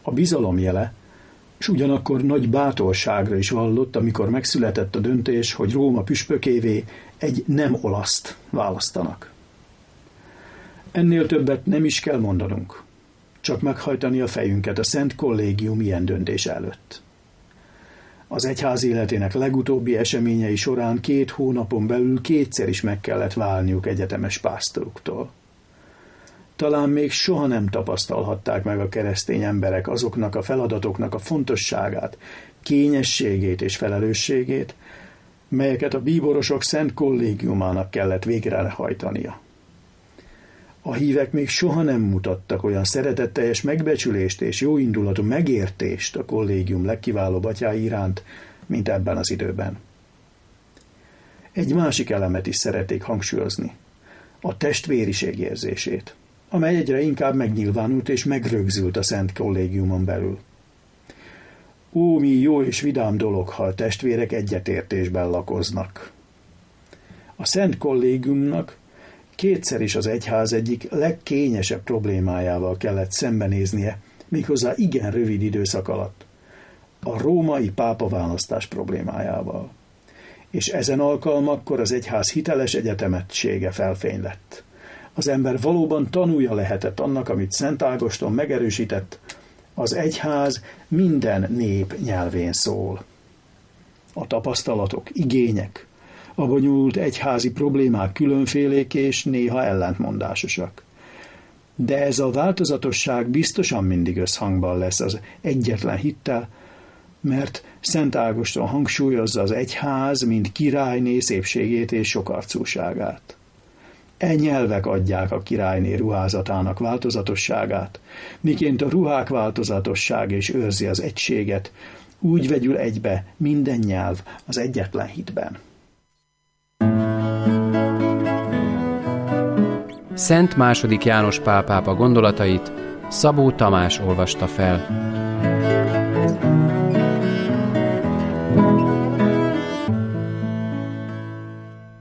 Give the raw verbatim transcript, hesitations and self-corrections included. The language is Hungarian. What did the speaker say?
A bizalom jele, és ugyanakkor nagy bátorságra is vallott, amikor megszületett a döntés, hogy Róma püspökévé egy nem olaszt választanak. Ennél többet nem is kell mondanunk, csak meghajtani a fejünket a Szent Kollégium ilyen döntés előtt. Az egyház életének legutóbbi eseményei során két hónapon belül kétszer is meg kellett válniuk egyetemes pásztoruktól. Talán még soha nem tapasztalhatták meg a keresztény emberek azoknak a feladatoknak a fontosságát, kényességét és felelősségét, melyeket a bíborosok Szent Kollégiumának kellett végrehajtania. A hívek még soha nem mutattak olyan szeretetteljes megbecsülést és jóindulatú megértést a kollégium legkiválóbb atyái iránt, mint ebben az időben. Egy másik elemet is szeretnék hangsúlyozni, a testvériség érzését, amely egyre inkább megnyilvánult és megrögzült a Szent Kollégiumon belül. Ó, mi jó és vidám dolog, ha a testvérek egyetértésben lakoznak. A Szent Kollégiumnak kétszer is az egyház egyik legkényesebb problémájával kellett szembenéznie, méghozzá igen rövid időszak alatt, a római pápaválasztás problémájával. És ezen alkalmakkor az egyház hiteles egyetemettsége felfény lett. Az ember valóban tanúja lehetett annak, amit Szent Ágoston megerősített, az egyház minden nép nyelvén szól. A tapasztalatok, igények, a bonyolult egyházi problémák különfélék és néha ellentmondásosak. De ez a változatosság biztosan mindig összhangban lesz az egyetlen hittel, mert Szent Ágoston hangsúlyozza az egyház, mint királyné szépségét és sokarcúságát. E nyelvek adják a királyné ruházatának változatosságát, miként a ruhák változatossága is őrzi az egységet, úgy vegyül egybe minden nyelv az egyetlen hitben. Szent második János Pál pápa gondolatait Szabó Tamás olvasta fel.